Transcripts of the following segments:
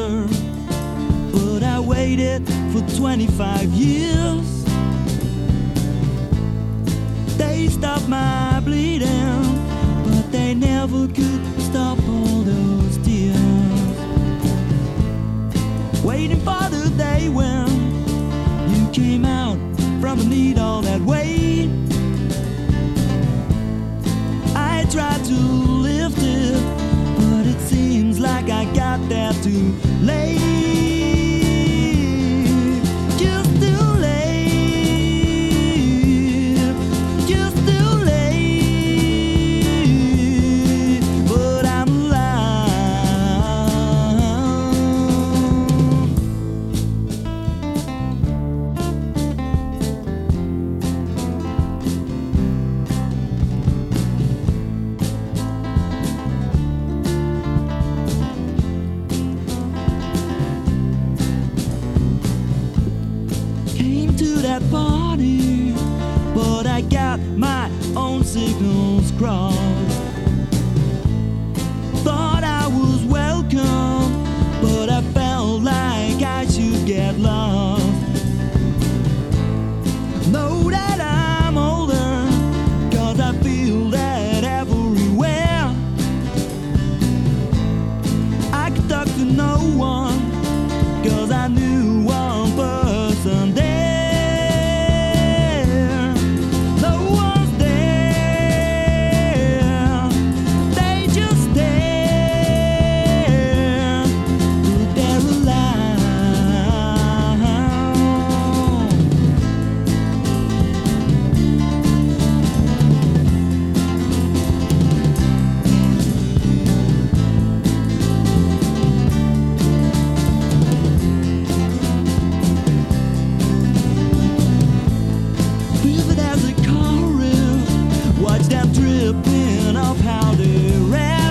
older, but I waited for 25 years. They stopped my bleeding, but they never could stop all those tears. Waiting for the day when you came out from beneath all that weight. I tried to lift it, but it seems like I got there too late. Just too late. Just too late. But I'm that party, but I got my own signals crossed. Thought I was welcome, but I felt like I should get lost. Know that I'm older, 'cause I feel that everywhere. I could talk to no one, 'cause I knew one person there. Them dripping off how they rap.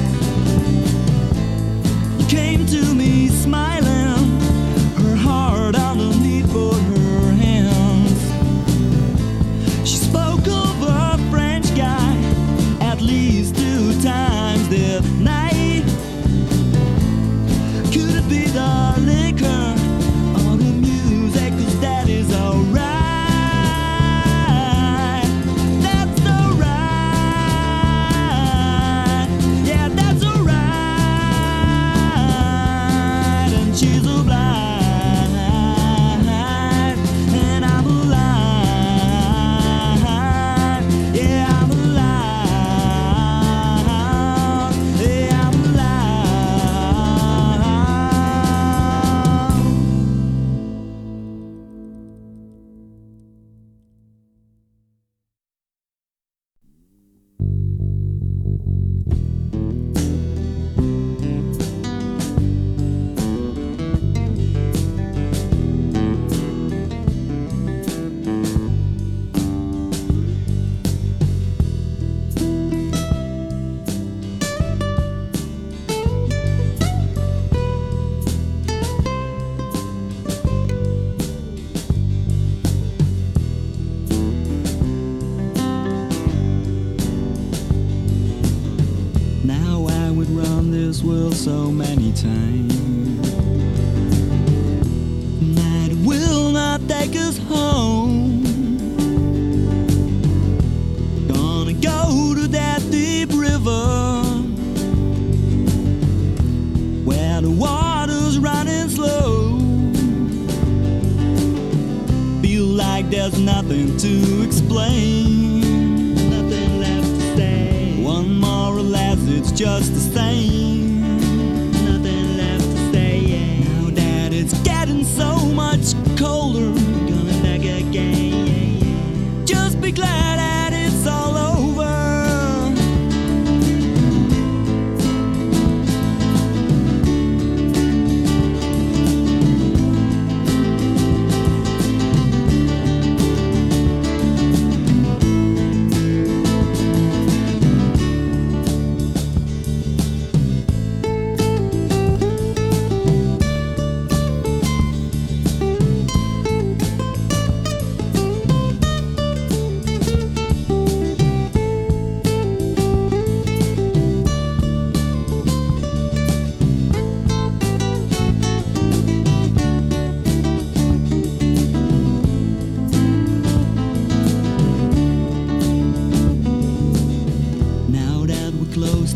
Came to me smiling, her heart underneath both her hands. She spoke of a French guy at least 2 times that night. Could it be the liquor or the music? 'Cause that is alright. This world so many times, night will not take us home. Gonna go to that deep river where the water's running slow. Feel like there's nothing to explain, nothing left to say. One more or less, it's just the same. It's getting so much colder, coming back again. Just be glad that it's all over.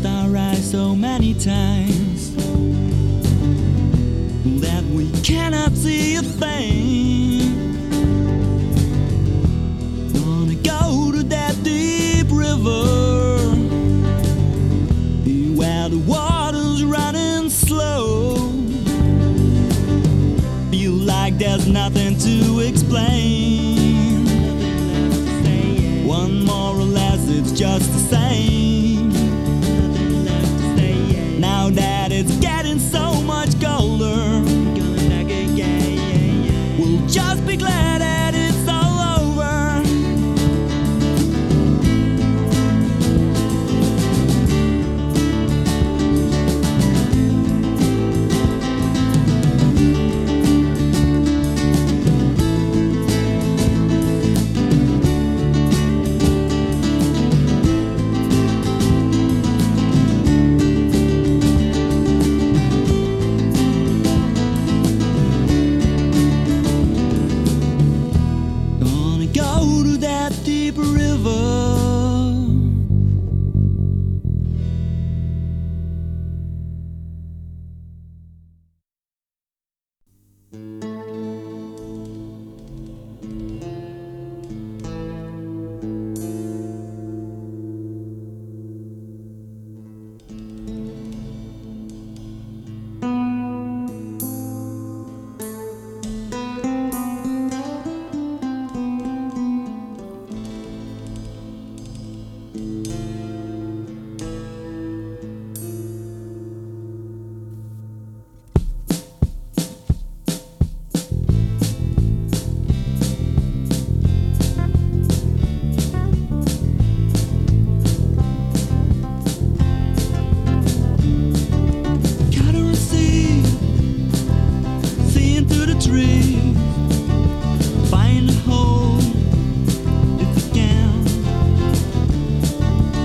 closed our eyes so many times that we cannot see a thing. Gonna go to that deep river where the water's running slow. Feel like there's nothing to explain. One more or less, it's just the same. Now that it's getting so much colder, we'll just be glad that it's all over. Go to that deep river. Find a hole if you can.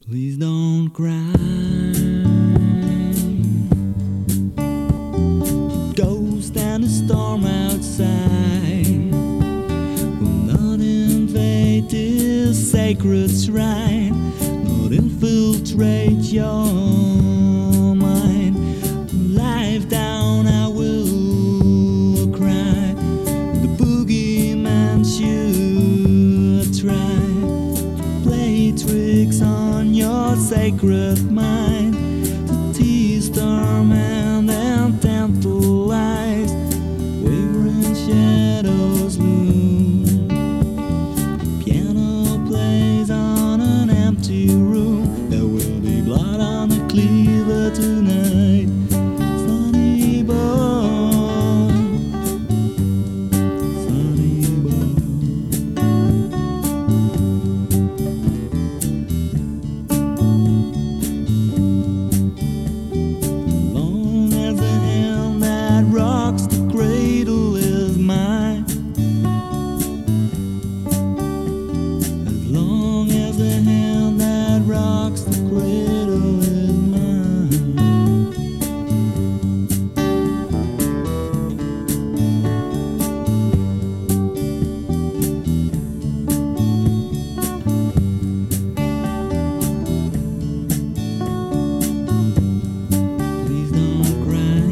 Please don't cry. Ghost and a storm outside will not invade this sacred shrine, not infiltrate your mind. Life down, I will cry. The boogeyman should try play tricks on your sacred mind to tease, torment, and tantalize. Wavering shadows loom. Piano plays on an empty room. There will be blood on the cleaver tonight. Sonny boy, Sonny boy. Long as the hand that rocks the cradle is mine, as long as the hand that rocks the cradle is mine. Please don't cry.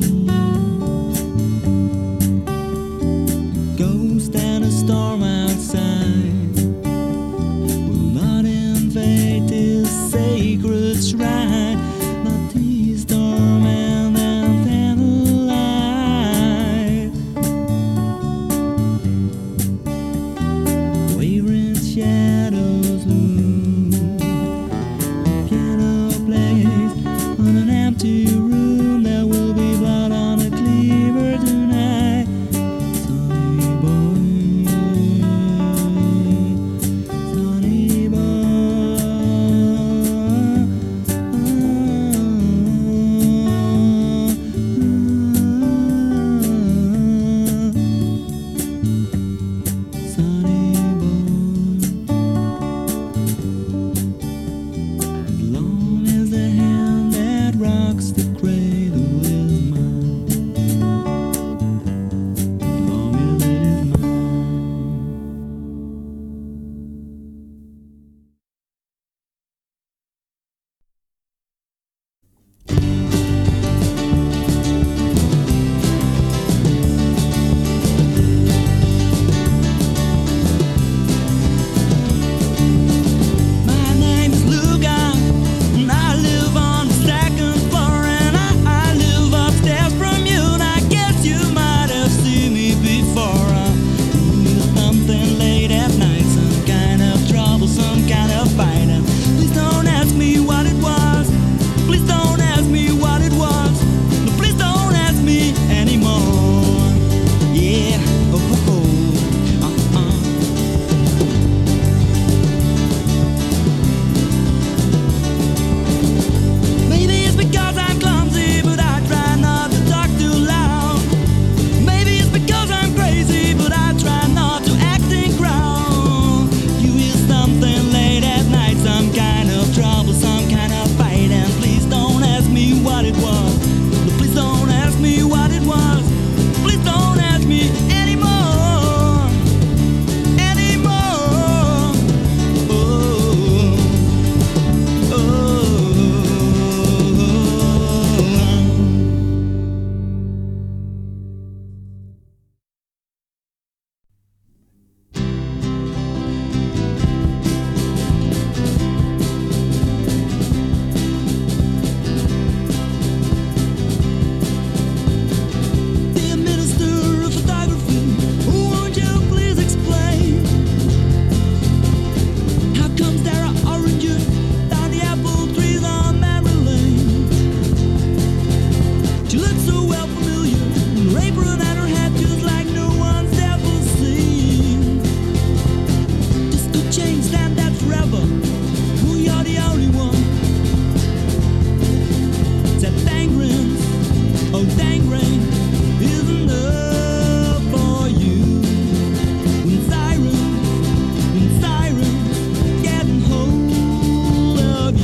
Ghost and a storm outside will not invade this sacred shrine. Not these torment and tantalize. Wavering shadows loom. Piano plays on an empty room. There will be blood on a cleaver tonight. Sonny boy, Sonny boy. Sonny boy. As long as the hand that rocks the cradle is mine, as long as it is mine. My name is Luca, and I live on the second floor, and I live upstairs from you, and I guess you might have seen me before. Doing something late at night, some kind of trouble, some kind of fight. And please don't ask me what it was. Please don't ask me what it was. No, please don't ask me anymore. Yeah, oh, oh, oh. Maybe it's because I'm clumsy, but I try not to talk too loud. Maybe it's because I'm crazy, but I try not to act in crowd. You hear something late at night, some kind of trouble, some kind of fight. And please don't ask me what it was. No, please don't ask me what it was. Please don't ask me anymore. Anymore. Oh, oh. Dear Minister of Photography, won't you please explain how comes there are oranges down the apple trees on Mary Lane? She looks so well familiar, and her apron and her hat just like no one's ever seen. This could change, stand that forever. Oh, you're the only one. That dang rain, oh dang rain, is enough for you. When sirens getting hold of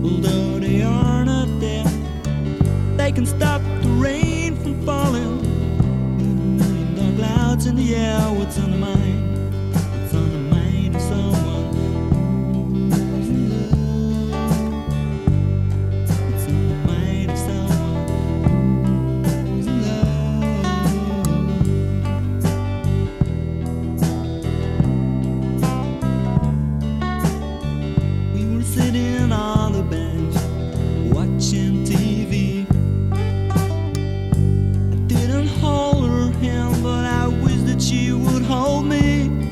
although they are not there. They can stop the rain from falling. With dark clouds in the air, what's on the mind? What's on the mind of someone who's in love? What's on the mind of someone who's in love? We were sitting on the bench watching TV. I didn't hold her hand, but I wish that she would hold me.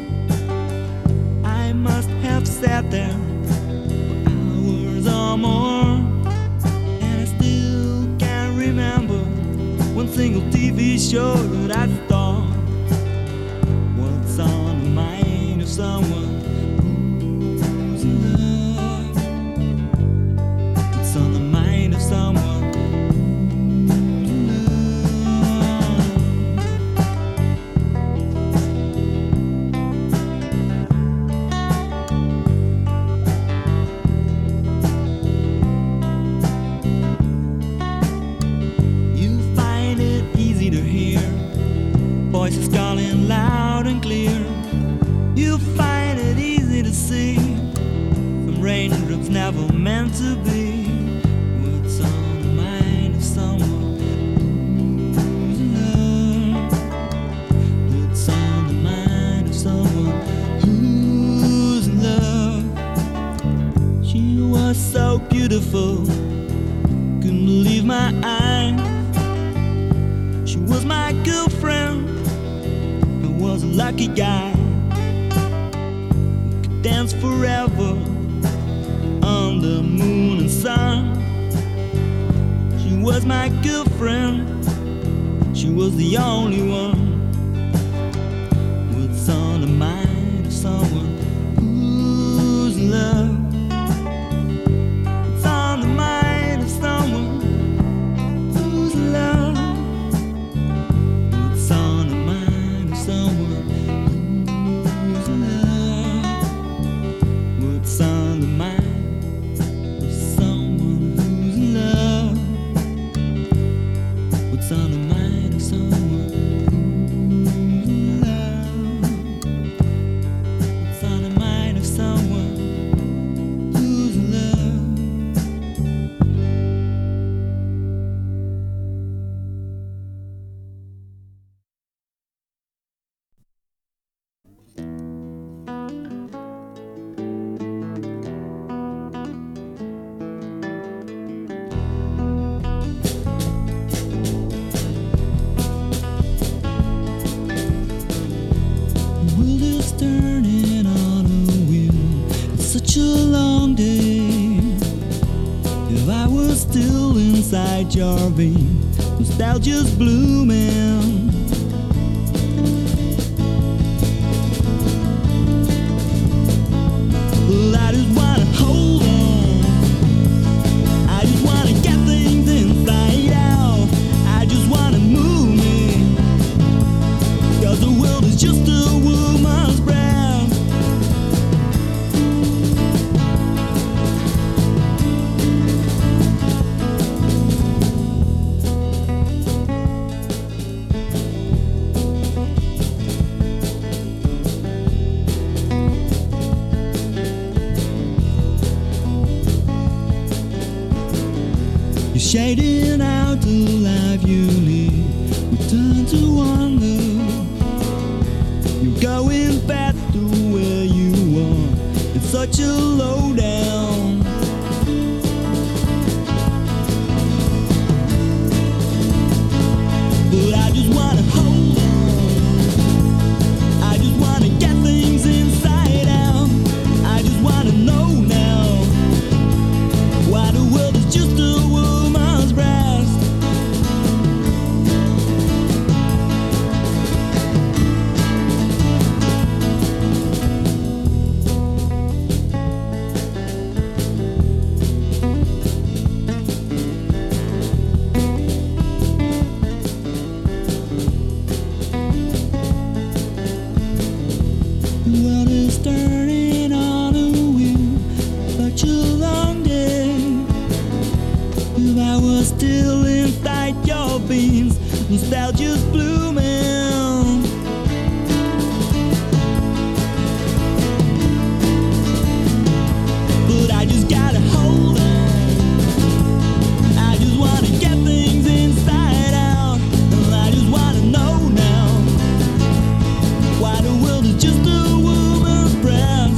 I must have sat there for hours or more, and I still can't remember one single TV show that I saw. What's on the mind of someone who's in love? What's on the mind of someone who's in love? You find it easy to hear voices calling loud and clear. You find it easy to see some raindrops never meant to be. What's on the mind of someone who's in love? What's on the mind of someone who's in love? She was so beautiful, couldn't believe my eyes. She was my girlfriend, I was a lucky guy. We could dance forever under moon and sun. She was my girlfriend, she was the only one. What's on the mind of someone who's in love? What's on the mind of someone who's in love? What's on the mind of someone who's in love? What's on the mind of someone who's in love? What's on the mind of someone who's in love? What's on the mind of someone who's in love? The world is turning on a wheel. It's such a long day. If I was still inside your vein, nostalgia's blooming. Well, I just wanna hold on. I just wanna get things inside out. I just wanna move me, 'cause the world is just a woman's breath. You're shading out the life you lead. Return to wonder. You're going back to where you are. It's such a lowdown. But I just wanna hold on. I just wanna get things inside out. I just wanna know now why the world is just a woman's breast. nostalgia's blooming. But I just gotta hold on. I just wanna get things inside out. And I just wanna know now why the world is just a woman's breast.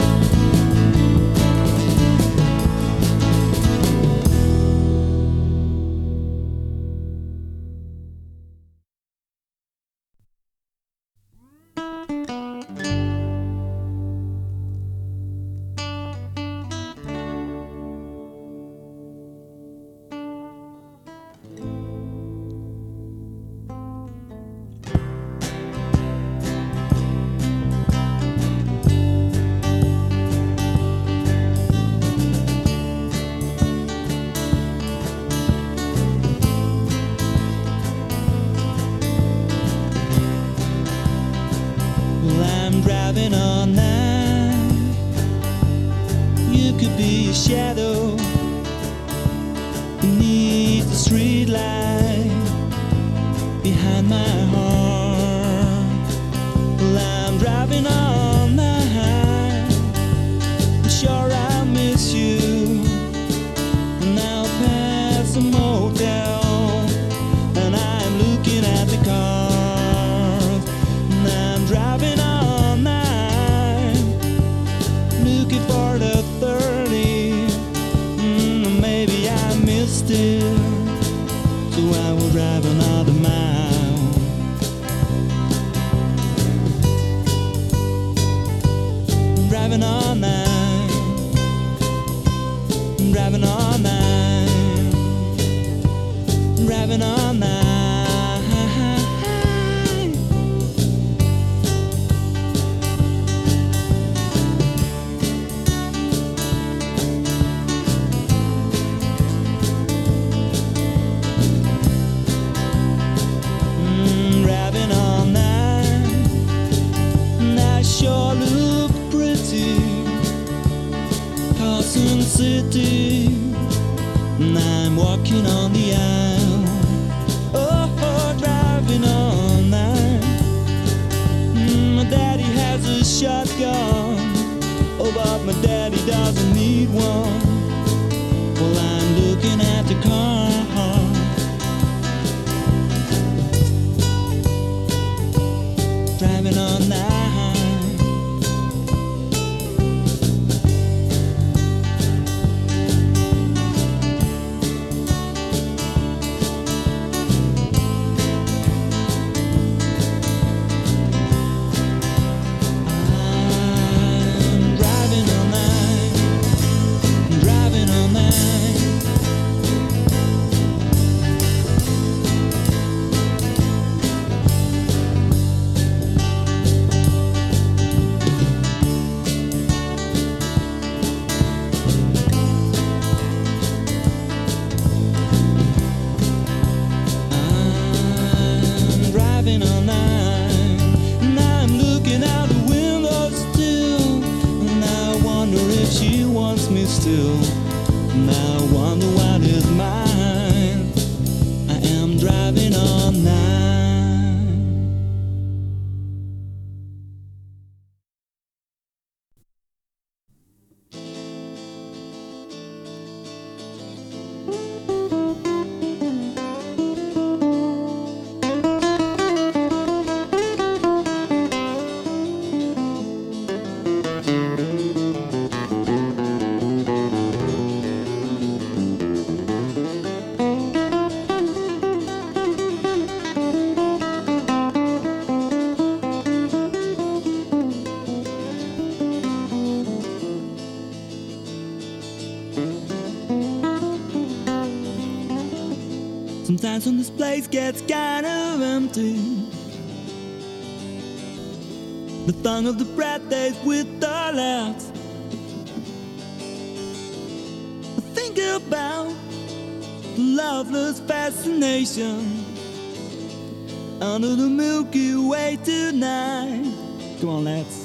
Driving all night, you could be a shadow beneath the street light behind my heart. Well, I'm driving all night, I'm sure I'll miss you, and I'll pass a motel, and I'm looking at the cars, and I'm driving all night, looking for the 30. Maybe I missed it, so I will drive another mile. Driving all night, driving all night, driving all night. Driving all night, and I sure look pretty, Carson City, and I'm walking on the aisle. Oh, driving all night. My daddy has a shotgun, oh, but my daddy doesn't need one. Well, I'm looking at the car, driving all night. I'm driving all night, driving all night. I'm driving all night, and I'm looking out the window still, and I wonder if she wants me still, and I wonder what is mine. I am driving all night. Sometimes when this place gets kind of empty, the thong of the brat days with the laughs, I think about the loveless fascination under the Milky Way tonight. Come on, lads.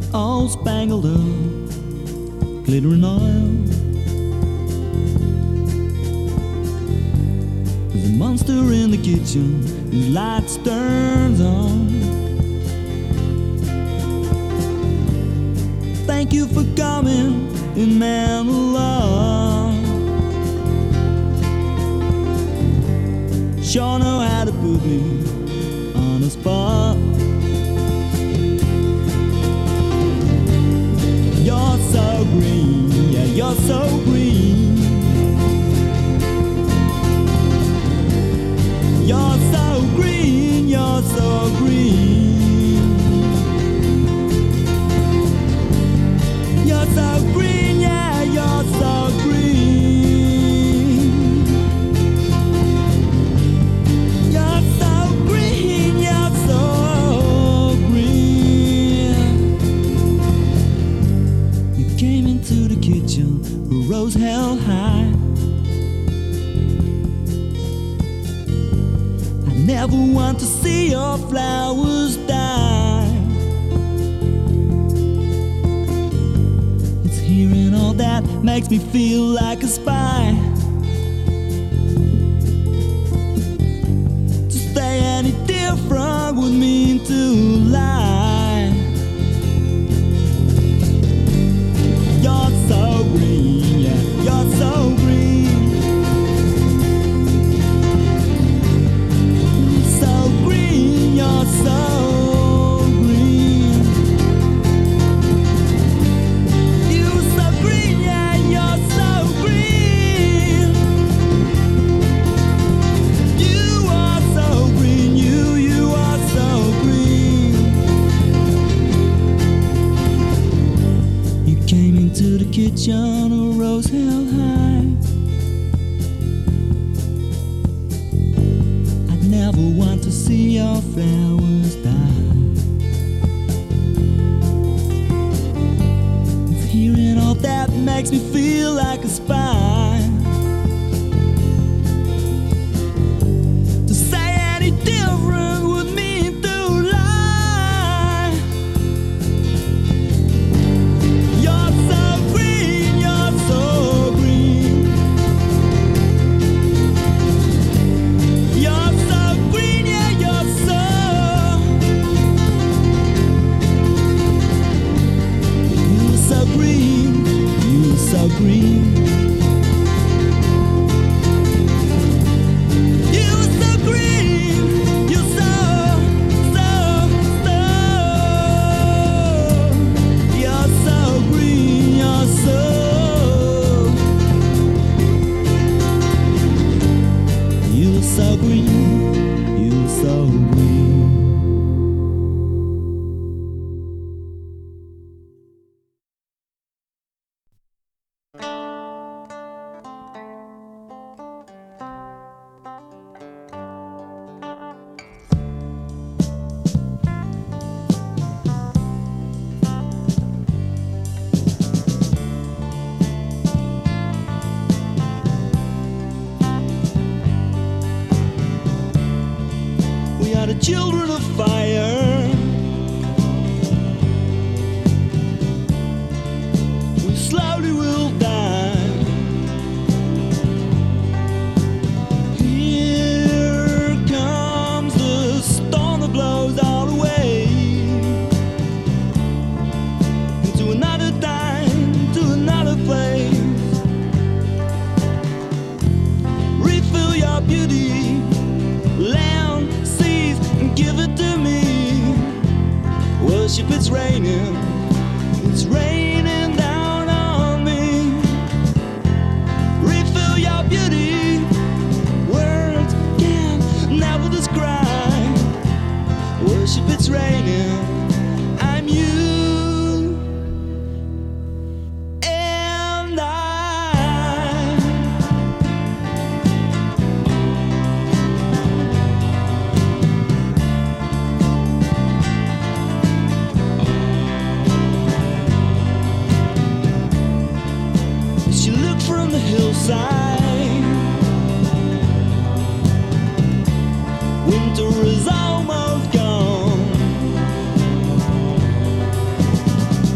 all spangled up, glittering oil. There's a monster in the kitchen, his lights turns on. Thank you for coming in, man alone. Sure know how to put me on the spot. You're so green, yeah, you're so green. You're so green, you're so green. You're so green, yeah, you're so green. You're so green, you're so green. You came into the kitchen, a rose held high. Never want to see your flowers die. It's hearing all that makes me feel like a spy. To say any different would mean to lie. You're so green, yeah, you're so green. You're so green. You're so green, yeah, you're so green. You are so green, you are so green. You came into the kitchen, a rose held high. I'd never want to see your flowers die. If hearing all that makes me feel like a spy. To say any different would mean to lie. You're so green, you're so green. You're so green, yeah, you're so. You're so green, you're so green. You're so green, you're so, so, so. You're so green, you're so. You're so green, you're so green. We are the children of fire. We slowly will die. Here comes the storm that blows all away. Into another time, to another place. Refill your beauty, land, seas, and give it to me. Worship, it's raining down on me. Refill your beauty, words can never describe. Worship, it's raining, I'm you and I. She looked from the hillside. Winter is almost gone.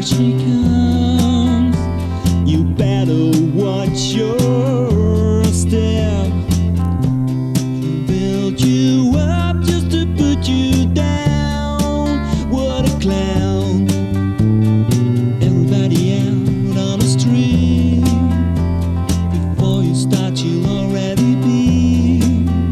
here she comes. You better watch your step. She'll build you up just to put you down. What a clown. Everybody out on the street. Before you start, you'll already be.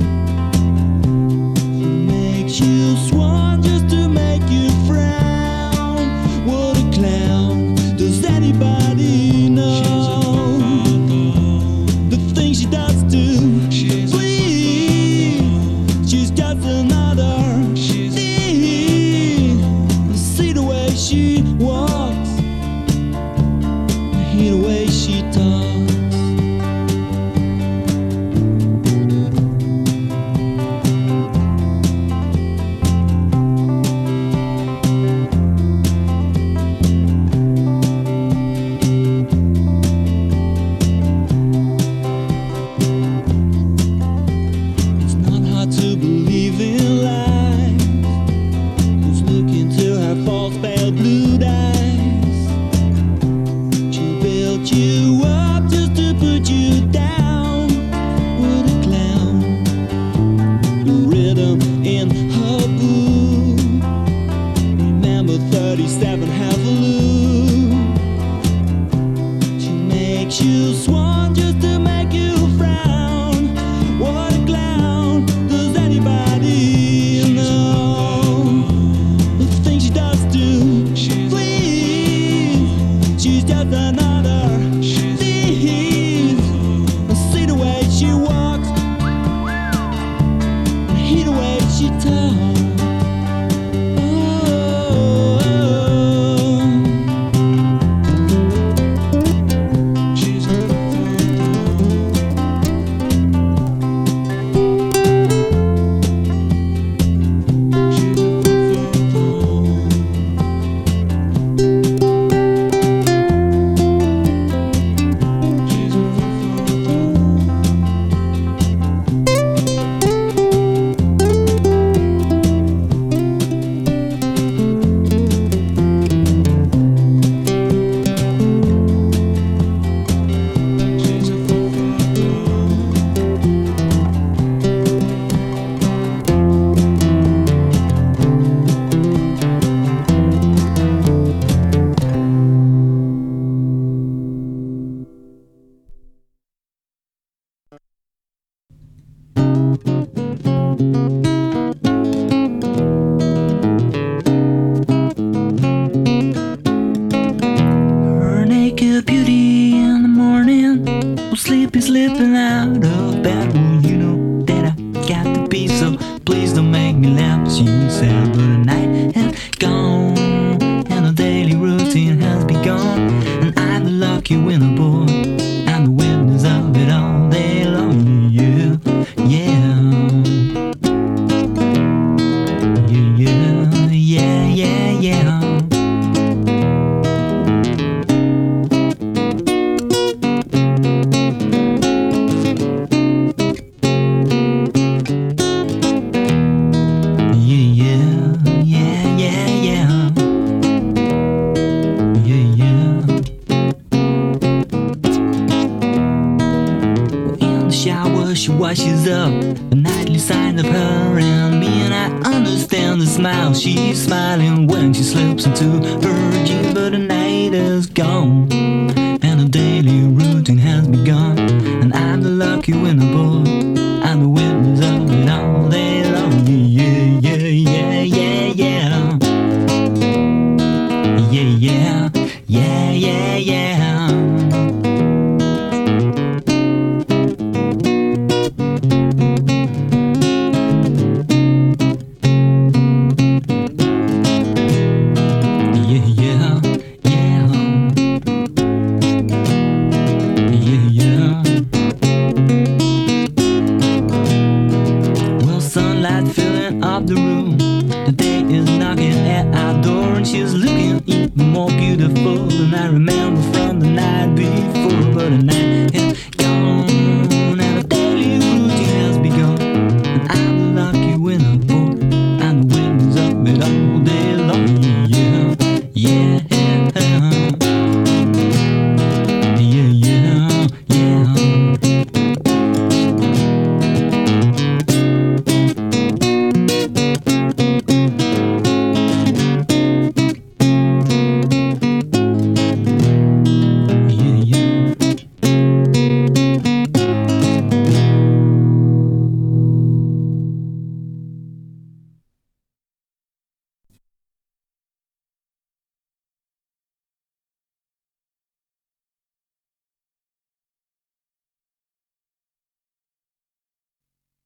She makes you swan just to make you frown. What a clown. Does anybody know the things she does to please? She's just another thief. See the way she walks, hear the way she talks. It's not hard to believe in lies. Just look into her false pale blue eyes. She'll build you up just to put you down. What a clown. The rhythm in her boot. Remember 37 Hallelujah. She makes you swan just to make you frown. What a clown. Does anybody know the things she does to please? She's just another thief. See the way she walks, hear the way she talks. Her naked beauty in the morning, will sleep is slipping out of bed. Well, you know that I got to be, so please don't make me laugh. She said, but the night has gone and the daily routine has begun, and I'm the lucky winner, boy. I'm the witness of it all day long. Yeah, yeah, yeah, yeah, yeah, yeah. Shower, she washes up the nightly signs of her and me, and I understand the smile she's smiling when she slips into her jeans. But the night is gone and the daily routine has begun, and I'm the lucky winner, boy. I'm the witness of it all day long. Yeah, yeah, yeah, yeah, yeah. Yeah, yeah, yeah, yeah, yeah. Filling up the room, the day is knocking at our door, and she's looking even more beautiful than I remember from the night before. But the night